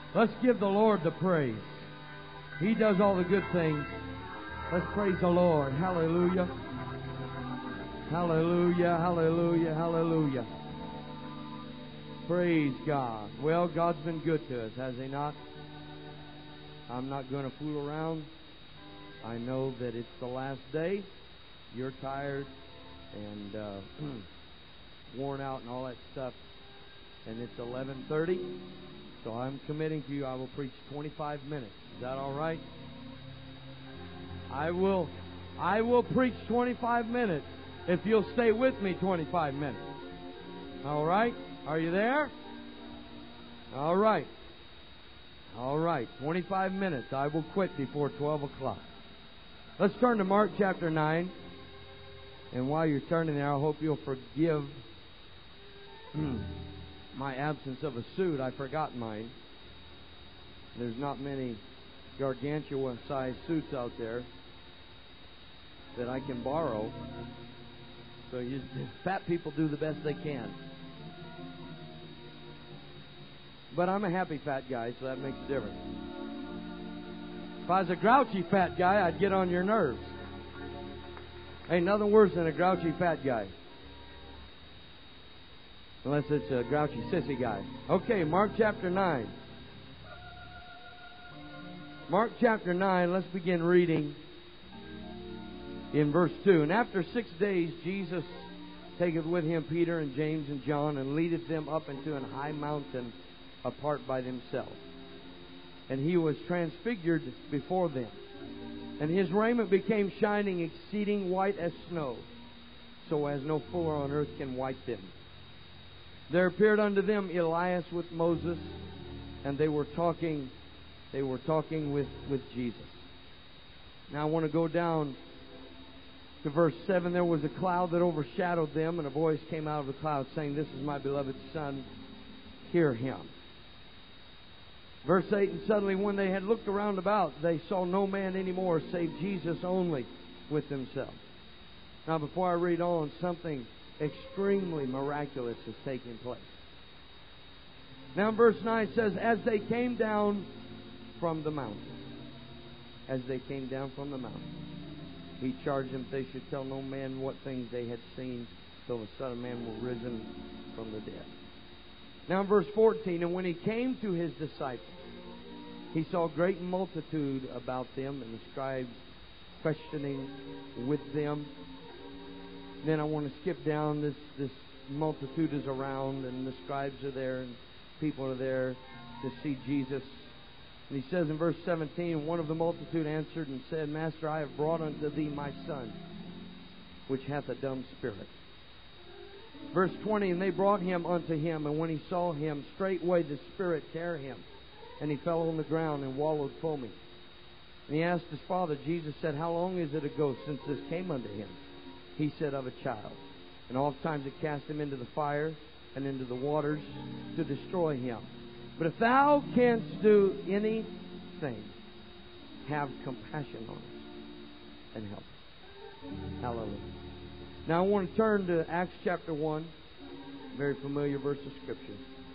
Let's give the Lord the praise. He does all the good things. Let's praise the Lord. Hallelujah. Hallelujah, hallelujah, hallelujah. Praise God. Well, God's been good to us, has He not? I'm not going to fool around. I know that it's the last day. You're tired and worn out and all that stuff. And it's 11:30. So I'm committing to you, I will preach 25 minutes. Is that all right? I will preach 25 minutes if you'll stay with me 25 minutes. All right? Are you there? All right. All right. 25 minutes. I will quit before 12 o'clock. Let's turn to Mark chapter 9. And while you're turning there, I hope you'll forgive my absence of a suit. I forgot mine. There's not many gargantuan-sized suits out there that I can borrow. So fat people do the best they can. But I'm a happy fat guy, so that makes a difference. If I was a grouchy fat guy, I'd get on your nerves. Ain't nothing worse than a grouchy fat guy. Unless it's a grouchy sissy guy. Okay, Mark chapter 9. Mark chapter 9, let's begin reading in verse 2. And after 6 days, Jesus taketh with him Peter and James and John, and leadeth them up into an high mountain apart by themselves. And he was transfigured before them. And his raiment became shining, exceeding white as snow, so as no fuller on earth can white them. There appeared unto them Elias with Moses, and they were talking with Jesus. Now I want to go down to verse 7. There was a cloud that overshadowed them, and a voice came out of the cloud saying, This is my beloved Son, hear him. Verse 8, and suddenly when they had looked around about, they saw no man any more, save Jesus only with themselves. Now before I read on, something extremely miraculous is taking place. Now verse 9 says, as they came down from the mountain. As they came down from the mountain. He charged them they should tell no man what things they had seen till the Son of Man were risen from the dead. Now in verse 14, and when he came to his disciples, he saw a great multitude about them, and the scribes questioning with them. Then I want to skip down. This multitude is around, and the scribes are there, and people are there to see Jesus. And he says in verse 17, one of the multitude answered and said, Master, I have brought unto thee my son, which hath a dumb spirit. Verse 20, and they brought him unto him, and when he saw him, straightway the spirit tear him, and he fell on the ground and wallowed foaming. And he asked his father. Jesus said, How long is it ago since this came unto him? He said, Of a child. And oft times it cast him into the fire and into the waters to destroy him. But if thou canst do anything, have compassion on us and help us. Hallelujah. Now I want to turn to Acts chapter 1, very familiar verse of Scripture.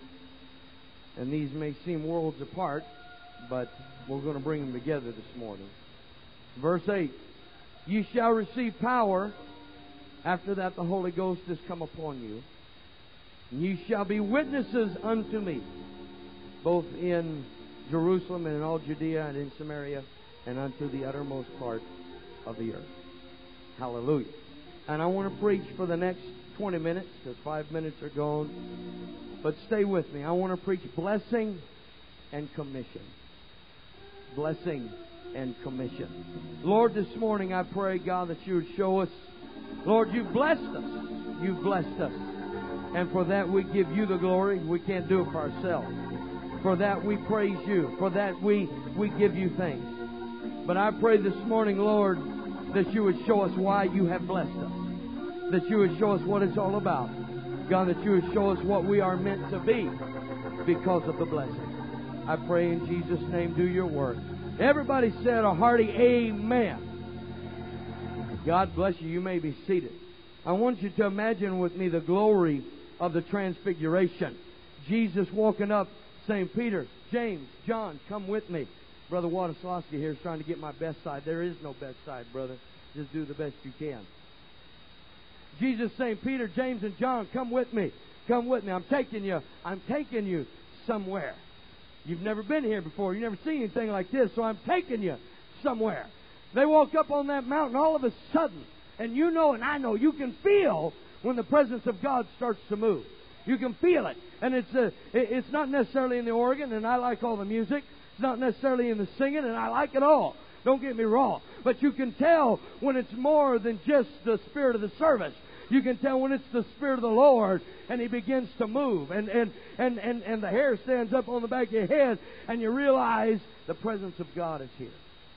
And these may seem worlds apart, but we're going to bring them together this morning. Verse 8, Ye shall receive power, after that the Holy Ghost is come upon you. And ye shall be witnesses unto me, both in Jerusalem and in all Judea and in Samaria, and unto the uttermost part of the earth. Hallelujah. And I want to preach for the next 20 minutes, because 5 minutes are gone. But stay with me. I want to preach blessing and commission. Blessing and commission. Lord, this morning I pray, God, that you would show us. Lord, you've blessed us. You've blessed us. And for that we give you the glory. We can't do it for ourselves. For that we praise you. For that we give you thanks. But I pray this morning, Lord, that you would show us why you have blessed us. That you would show us what it's all about. God, that you would show us what we are meant to be because of the blessing. I pray in Jesus' name, do your work. Everybody said a hearty amen. God bless you. You may be seated. I want you to imagine with me the glory of the transfiguration. Jesus walking up saying, Peter, James, John, come with me. Brother Wadaslawski here is trying to get my best side. There is no best side, brother. Just do the best you can. Jesus saying, Peter, James, and John, come with me. Come with me. I'm taking you somewhere. You've never been here before. You've never seen anything like this, so I'm taking you somewhere. They walk up on that mountain all of a sudden, and you know and I know, you can feel when the presence of God starts to move. You can feel it. And it's not necessarily in the organ, and I like all the music. It's not necessarily in the singing, and I like it all. Don't get me wrong. But you can tell when it's more than just the spirit of the service. You can tell when it's the Spirit of the Lord and He begins to move. And the hair stands up on the back of your head and you realize the presence of God is here.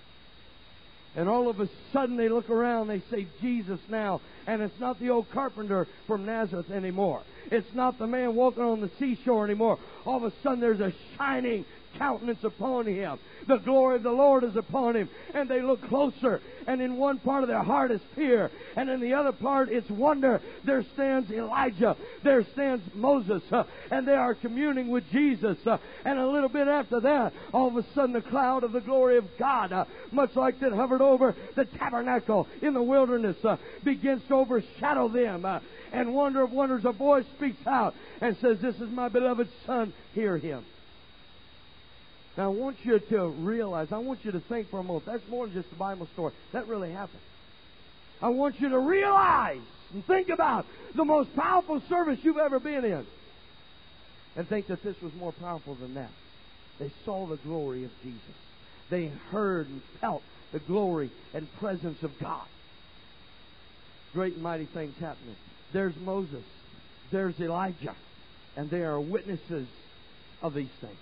And all of a sudden they look around, they say, Jesus now. And it's not the old carpenter from Nazareth anymore. It's not the man walking on the seashore anymore. All of a sudden there's a shining countenance upon him. The glory of the Lord is upon him. And they look closer. And in one part of their heart is fear. And in the other part it's wonder. There stands Elijah. There stands Moses. And they are communing with Jesus. And a little bit after that, all of a sudden the cloud of the glory of God, much like that hovered over the tabernacle in the wilderness, begins to overshadow them. And wonder of wonders, a voice speaks out and says, this is my beloved Son, hear Him. Now I want you to realize, I want you to think for a moment, that's more than just a Bible story. That really happened. I want you to realize and think about the most powerful service you've ever been in. And think that this was more powerful than that. They saw the glory of Jesus. They heard and felt the glory and presence of God. Great and mighty things happening. There's Moses. There's Elijah. And they are witnesses of these things.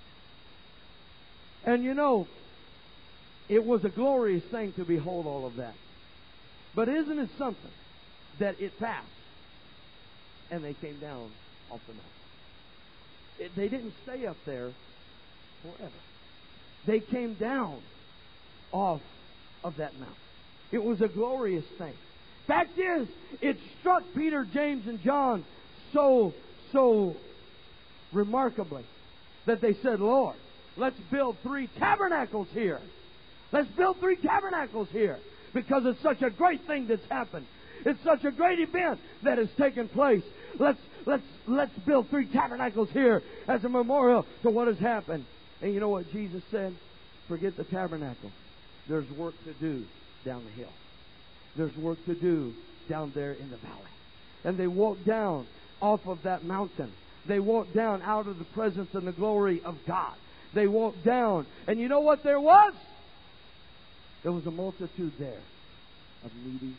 And you know, it was a glorious thing to behold all of that. But isn't it something that it passed and they came down off the mountain? They didn't stay up there forever. They came down off of that mountain. It was a glorious thing. Fact is, it struck Peter, James, and John so remarkably that they said, Lord, let's build 3 tabernacles here. Let's build 3 tabernacles here. Because it's such a great thing that's happened. It's such a great event that has taken place. Let's build 3 tabernacles here as a memorial to what has happened. And you know what Jesus said? Forget the tabernacle. There's work to do down the hill. There's work to do down there in the valley. And they walked down off of that mountain. They walked down out of the presence and the glory of God. They walked down. And you know what there was? There was a multitude there of needy.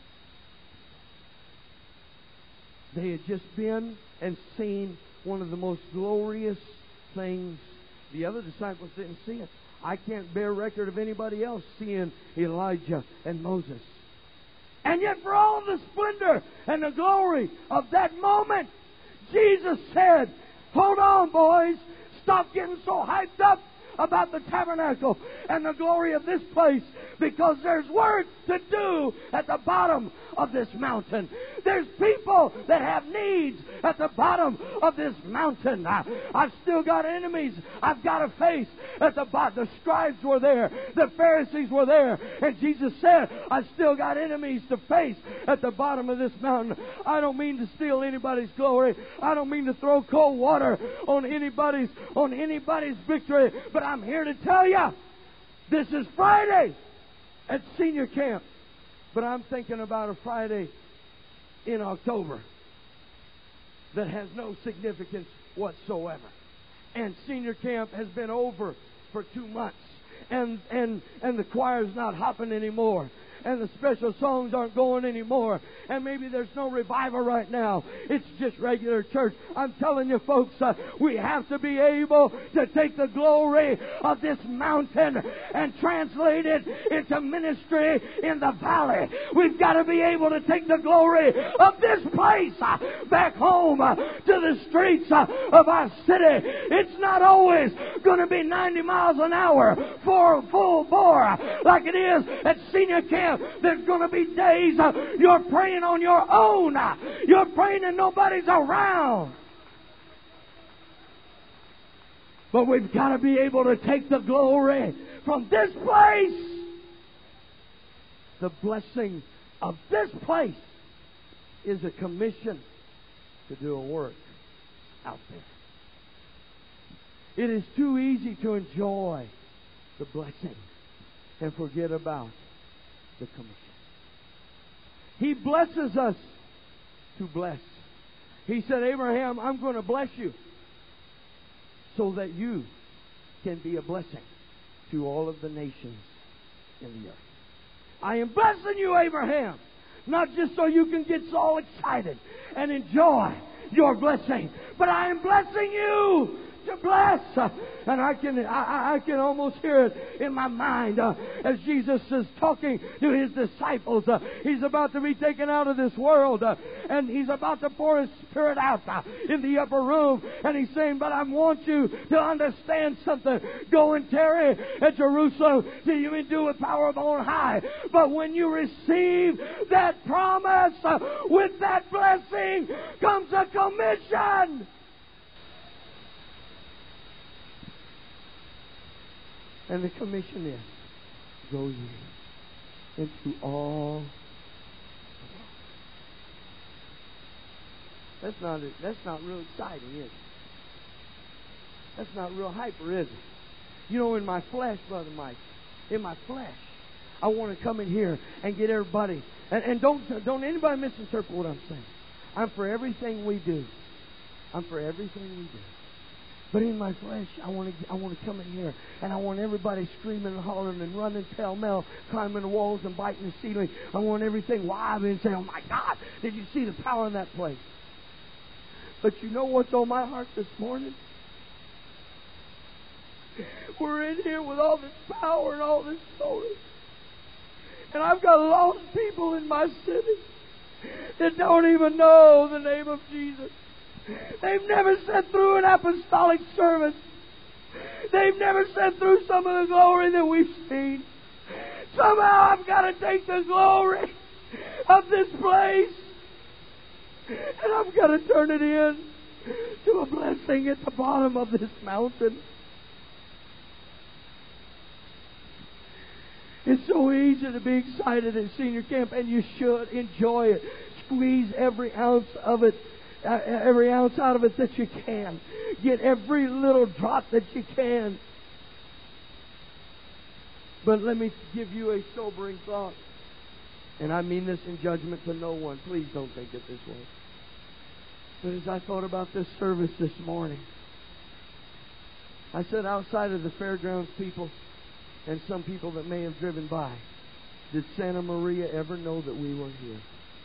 They had just been and seen one of the most glorious things. The other disciples didn't see it. I can't bear record of anybody else seeing Elijah and Moses. And yet for all the splendor and the glory of that moment, Jesus said, hold on, boys. Stop getting so hyped up about the tabernacle and the glory of this place, because there's work to do at the bottom of this mountain. There's people that have needs at the bottom of this mountain. I've still got enemies I've got to face at the bottom. The scribes were there. The Pharisees were there. And Jesus said, I've still got enemies to face at the bottom of this mountain. I don't mean to steal anybody's glory. I don't mean to throw cold water on anybody's victory. But I'm here to tell you, this is Friday at senior camp. But I'm thinking about a Friday in October that has no significance whatsoever. And senior camp has been over for 2 months. And the choir's not hopping anymore. And the special songs aren't going anymore. And maybe there's no revival right now. It's just regular church. I'm telling you, folks, we have to be able to take the glory of this mountain and translate it into ministry in the valley. We've got to be able to take the glory of this place back home to the streets of our city. It's not always going to be 90 miles an hour for full bore like it is at senior camp. There's going to be days you're praying on your own. You're praying and nobody's around. But we've got to be able to take the glory from this place. The blessing of this place is a commission to do a work out there. It is too easy to enjoy the blessing and forget about the commission. He blesses us to bless. He said, Abraham, I'm going to bless you so that you can be a blessing to all of the nations in the earth. I am blessing you, Abraham, not just so you can get so excited and enjoy your blessing, but I am blessing you to bless. And I can almost hear it in my mind as Jesus is talking to His disciples. He's about to be taken out of this world, and He's about to pour His Spirit out in the upper room. And He's saying, but I want you to understand something. Go and tarry at Jerusalem till you endure with power of on high. But when you receive that promise, with that blessing comes a commission. And the commission is, go ye into all the world. That's not real exciting, is it? That's not real hyper, is it? You know, in my flesh, Brother Mike, in my flesh, I want to come in here and get everybody, and don't anybody misinterpret what I'm saying. I'm for everything we do. I'm for everything we do. But in my flesh, I want to come in here, and I want everybody screaming and hollering and running pell-mell, climbing the walls and biting the ceiling. I want everything wild and say, oh my God, did you see the power in that place? But you know what's on my heart this morning? We're in here with all this power and all this glory. And I've got lost people in my city that don't even know the name of Jesus. They've never sat through an apostolic service. They've never sat through some of the glory that we've seen. Somehow I've got to take the glory of this place, and I've got to turn it in to a blessing at the bottom of this mountain. It's so easy to be excited at senior camp, and you should enjoy it. Squeeze every ounce of it. Every ounce out of it that you can. Get every little drop that you can. But let me give you a sobering thought. And I mean this in judgment to no one. Please don't think it this way. But as I thought about this service this morning, I said, outside of the fairgrounds people and some people that may have driven by, did Santa Maria ever know that we were here?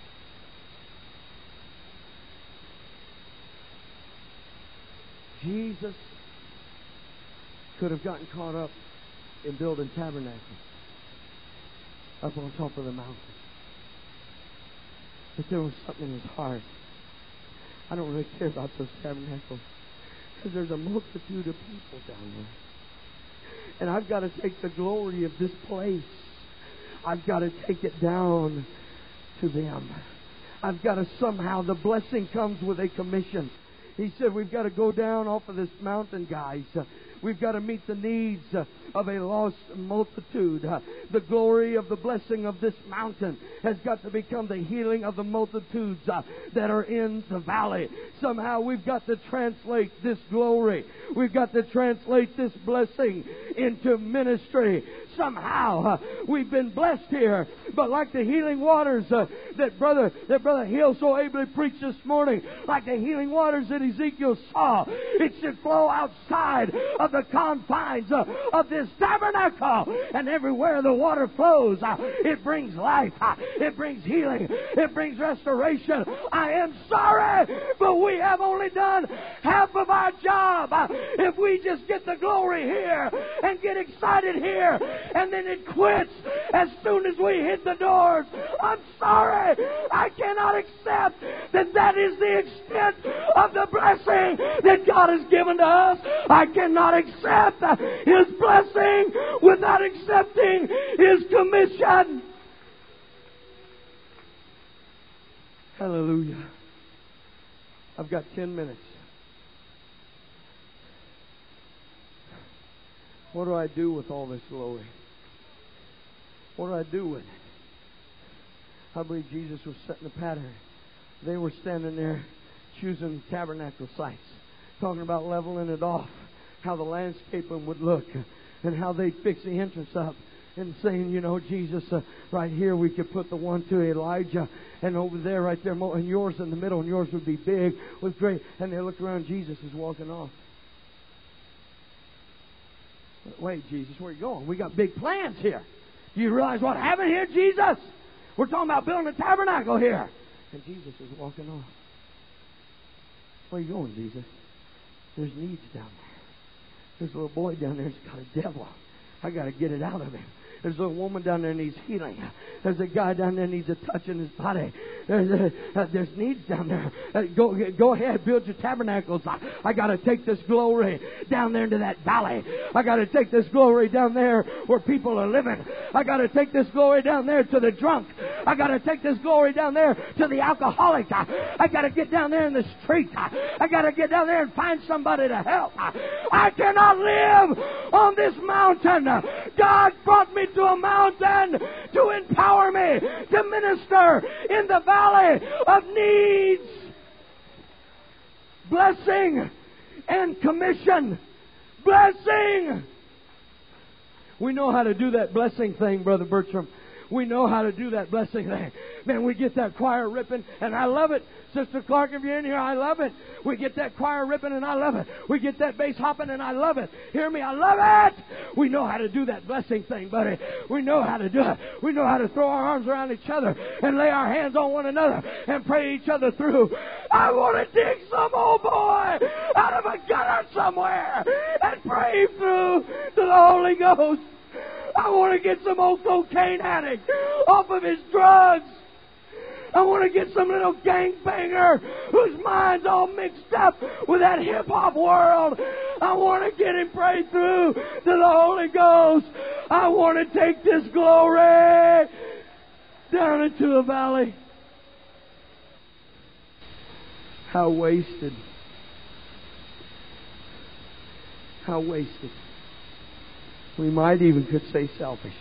Jesus could have gotten caught up in building tabernacles up on top of the mountain. But there was something in His heart. I don't really care about those tabernacles, because there's a multitude of people down there. And I've got to take the glory of this place. I've got to take it down to them. I've got to somehow, the blessing comes with a commission. He said, we've got to go down off of this mountain, guys. We've got to meet the needs of a lost multitude. The glory of the blessing of this mountain has got to become the healing of the multitudes that are in the valley. Somehow we've got to translate this glory. We've got to translate this blessing into ministry. Somehow we've been blessed here, but like the healing waters that Brother Hill so ably preached this morning, like the healing waters that Ezekiel saw, it should flow outside of the confines of this tabernacle. And everywhere the water flows, it brings life, it brings healing, it brings restoration. I am sorry, but we have only done half of our job. If we just get the glory here and get excited here, and then it quits as soon as we hit the doors, I'm sorry, I cannot accept that is the extent of the blessing that God has given to us. I cannot accept His blessing without accepting His commission. Hallelujah. I've got 10 minutes. What do I do with all this glory? What do I do with it? I believe Jesus was setting the pattern. They were standing there choosing tabernacle sites, talking about leveling it off, how the landscaping would look, and how they'd fix the entrance up. And saying, you know, Jesus, right here we could put the one to Elijah, and over there, right there, and yours in the middle, and yours would be big with great. And they looked around, Jesus is walking off. Wait, Jesus, where are you going? We got big plans here. Do you realize what happened here, Jesus? We're talking about building a tabernacle here. And Jesus is walking off. Where are you going, Jesus? There's needs down there. There's a little boy down there that's got a devil. I got to get it out of him. There's a woman down there needs healing. There's a guy down there needs a touch in his body. There's needs down there. Go ahead, build your tabernacles. I got to take this glory down there into that valley. I got to take this glory down there where people are living. I got to take this glory down there to the drunk. I got to take this glory down there to the alcoholic. I got to get down there in the street. I got to get down there and find somebody to help. I cannot live on this mountain. God brought me to a mountain to empower me to minister in the valley of needs, blessing, and commission. Blessing. We know how to do that blessing thing, Brother Bertram. We know how to do that blessing thing. Man, we get that choir ripping, and I love it. Sister Clark, if you're in here, I love it. We get that choir ripping, and I love it. We get that bass hopping, and I love it. Hear me, I love it. We know how to do that blessing thing, buddy. We know how to do it. We know how to throw our arms around each other and lay our hands on one another and pray each other through. I want to dig some old boy out of a gutter somewhere and pray through to the Holy Ghost. I want to get some old cocaine addict off of his drugs. I want to get some little gangbanger whose mind's all mixed up with that hip-hop world. I want to get him prayed through to the Holy Ghost. I want to take this glory down into the valley. How wasted. How wasted. We might even could say selfish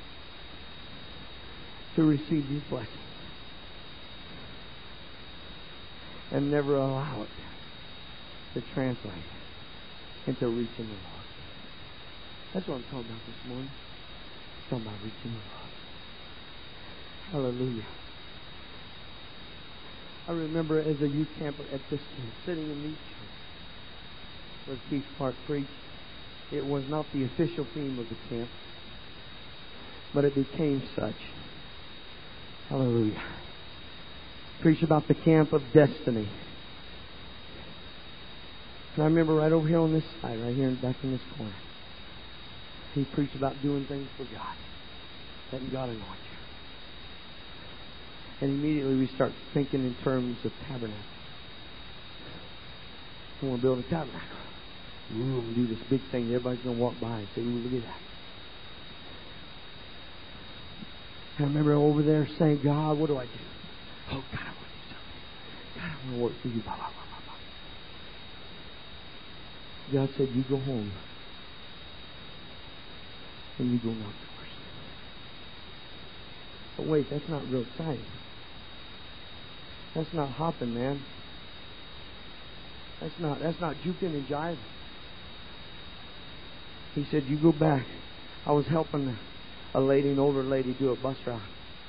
to receive these blessings and never allow it to translate into reaching the lost. That's what I'm talking about this morning. I'm talking about reaching the lost. Hallelujah. I remember as a youth camper at this camp, sitting in these chairs where Keith Park preached. It was not the official theme of the camp, but it became such. Hallelujah. Preach about the camp of destiny. And I remember right over here on this side, right here back in this corner, he preached about doing things for God, letting God anoint you. And immediately we start thinking in terms of tabernacle. I want to build a tabernacle. Ooh, I'm going to do this big thing. Everybody's going to walk by and say, ooh, look at that. And I remember over there saying, God, what do I do? Oh, God, I want to do something. God, I want to work for you. Blah, blah, blah, blah. God said, you go home and you go knock doors. But wait, that's not real exciting. That's not hopping, man. That's not juking and jiving. He said, you go back. I was helping a lady, an older lady, do a bus route.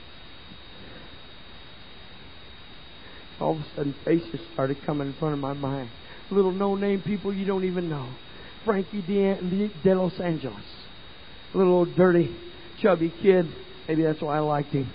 All of a sudden, faces started coming in front of my mind. Little no-name people you don't even know. Frankie de Los Angeles. A little old dirty, chubby kid. Maybe that's why I liked him.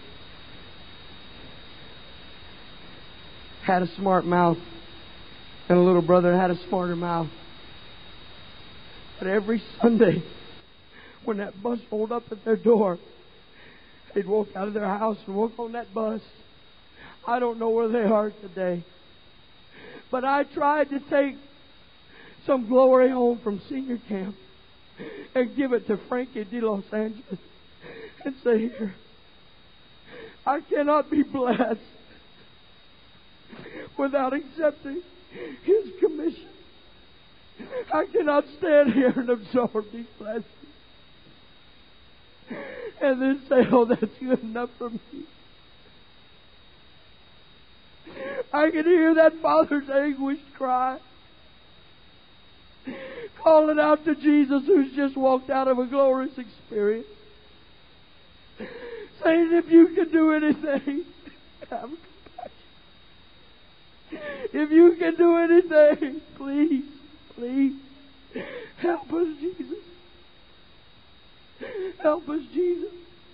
Had a smart mouth. And a little brother had a smarter mouth. But every Sunday, when that bus rolled up at their door, they'd walk out of their house and walk on that bus. I don't know where they are today. But I tried to take some glory home from senior camp and give it to Frankie de Los Angeles and say, here, I cannot be blessed without accepting his commission. I cannot stand here and absorb these blessings and then say, oh, that's good enough for me. I can hear that father's anguished cry, calling out to Jesus, who's just walked out of a glorious experience, saying, if you can do anything, have compassion. If you can do anything, please, please, help us, Jesus. Help us, Jesus.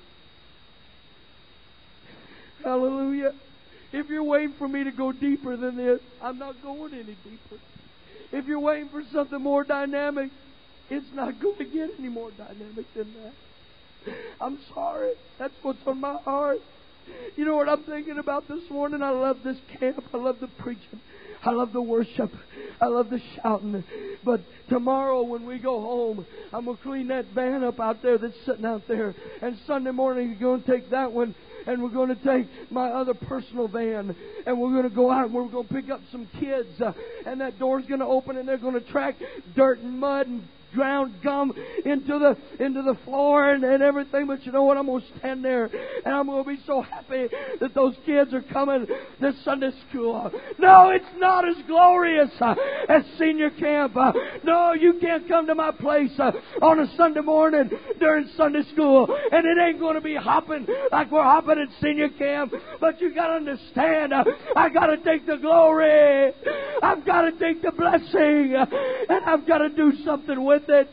Hallelujah. If you're waiting for me to go deeper than this, I'm not going any deeper. If you're waiting for something more dynamic, it's not going to get any more dynamic than that. I'm sorry. That's what's on my heart. You know what I'm thinking about this morning? I love this camp. I love the preaching. I love the worship. I love the shouting. But tomorrow when we go home, I'm going to clean that van up out there that's sitting out there. And Sunday morning, we're going to take that one. And we're going to take my other personal van. And we're going to go out and we're going to pick up some kids. And that door's going to open and they're going to track dirt and mud and ground gum into the floor and everything. But you know what? I'm going to stand there and I'm going to be so happy that those kids are coming to Sunday school. No, it's not as glorious as senior camp. No, you can't come to my place on a Sunday morning during Sunday school and it ain't going to be hopping like we're hopping at senior camp. But you got to understand, I got to take the glory, I've got to take the blessing, and I've got to do something with it.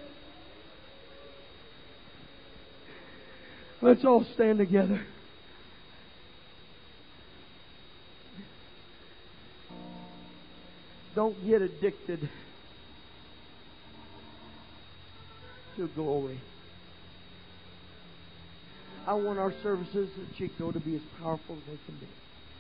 Let's all stand together. Don't get addicted to glory. I want our services at Chico to be as powerful as they can be.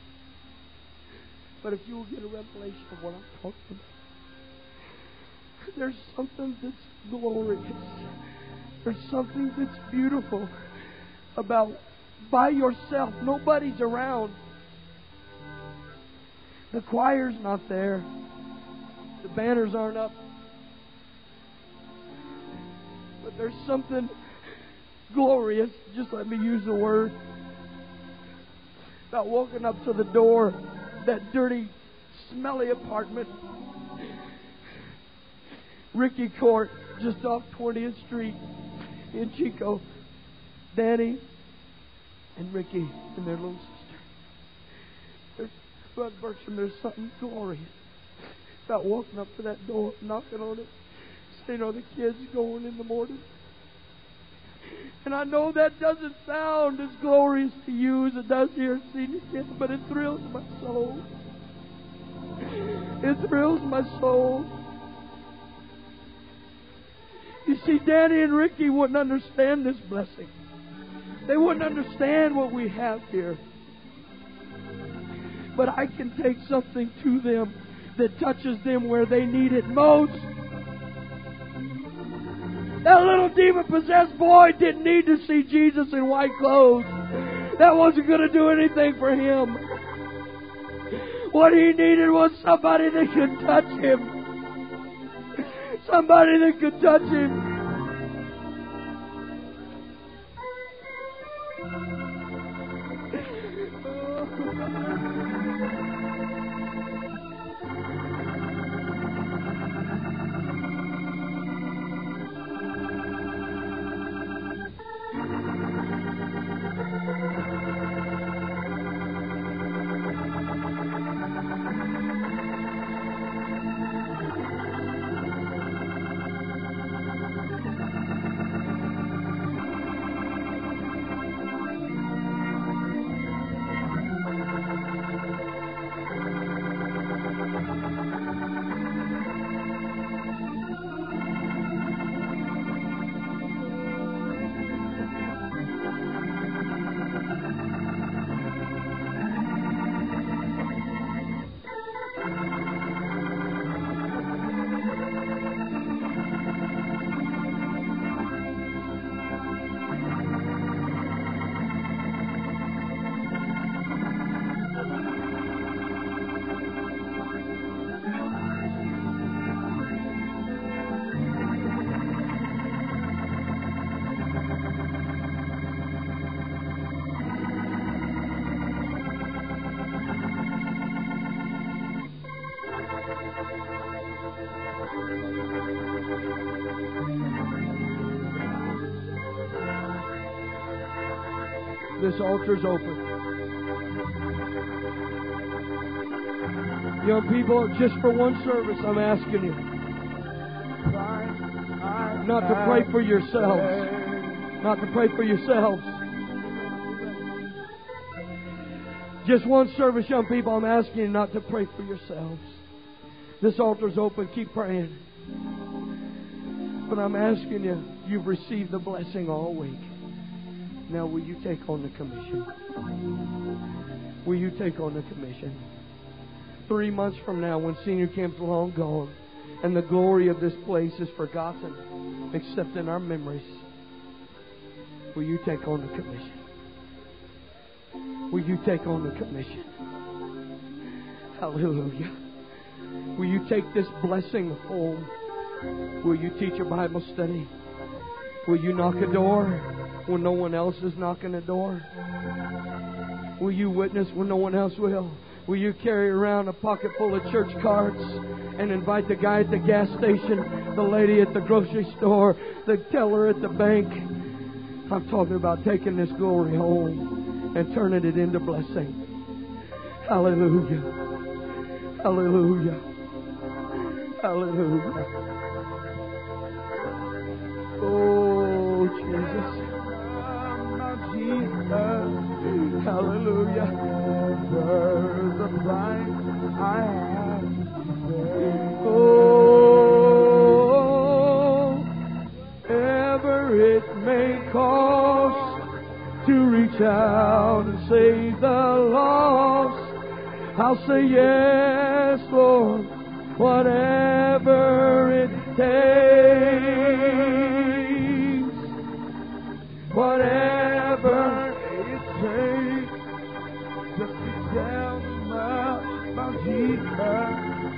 But if you will get a revelation of what I'm talking about, there's something that's glorious. There's something that's beautiful about by yourself. Nobody's around. The choir's not there. The banners aren't up. But there's something glorious, just let me use the word, about walking up to the door, that dirty, smelly apartment, Ricky Court, just off 20th Street in Chico. Danny and Ricky and their little sister. Brother Bertram, there's something glorious about walking up to that door, knocking on it, saying, are the kids going in the morning? And I know that doesn't sound as glorious to you as it does here at Senior Camp, but it thrills my soul. It thrills my soul. You see, Danny and Ricky wouldn't understand this blessing. They wouldn't understand what we have here. But I can take something to them that touches them where they need it most. That little demon-possessed boy didn't need to see Jesus in white clothes. That wasn't going to do anything for him. What he needed was somebody that could touch him. Somebody that could touch him. This altar's open. Young people, just for one service, I'm asking you not to pray for yourselves. Not to pray for yourselves. Just one service, young people, I'm asking you not to pray for yourselves. This altar's open. Keep praying. But I'm asking you, you've received the blessing all week. Now, will you take on the commission? Will you take on the commission? 3 months from now, when senior camp's long gone and the glory of this place is forgotten, except in our memories, will you take on the commission? Will you take on the commission? Hallelujah. Will you take this blessing home? Will you teach a Bible study? Will you knock a door when no one else is knocking a door? Will you witness when no one else will? Will you carry around a pocket full of church cards and invite the guy at the gas station, the lady at the grocery store, the teller at the bank? I'm talking about taking this glory home and turning it into blessing. Hallelujah. Hallelujah. Hallelujah. Oh, Jesus. Hallelujah. The price I have. Oh, ever it may cost to reach out and save the lost, I'll say yes, Lord, whatever it takes, whatever it takes, just to tell them about Jesus.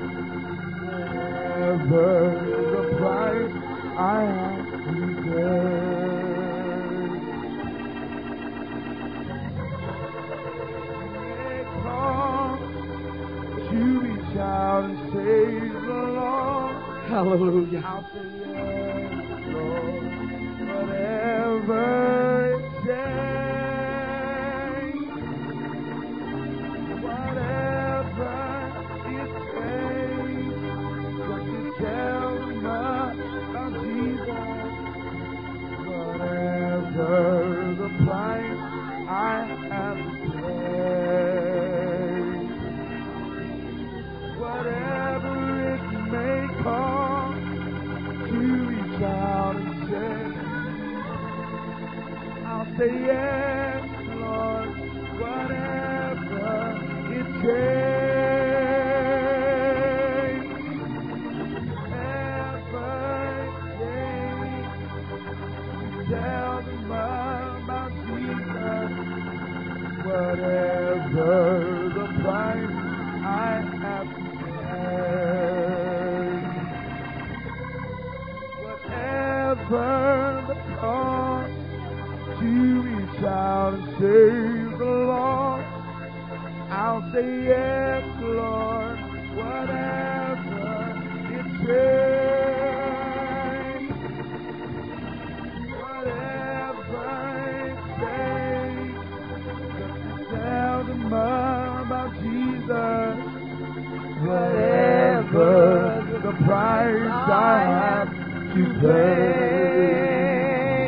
Whatever the price I have to pay. To reach out and save the Lord. Hallelujah. I'll say yes, Lord, whatever it takes, whatever it takes, just to tell them about Jesus. Whatever the price I have to pay. Whatever it may cost to reach out and say, I'll say yes, Lord, whatever it takes, whatever it takes, tell them about Jesus, whatever the price I have to whatever the cost to reach out and save the Lord, I'll say yes, Lord, whatever it takes, whatever it takes, just to tell them about Jesus. Whatever the price I have to pay,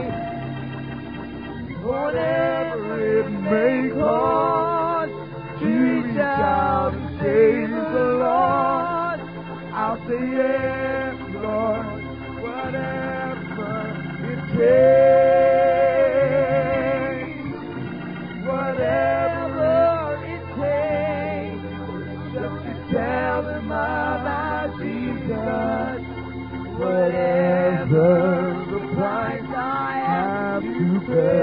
whatever it may cost to reach out and save the Lord, I'll say yes, Lord, whatever it takes, whatever it takes, just to tell them about Jesus. Whatever the price I have to pay.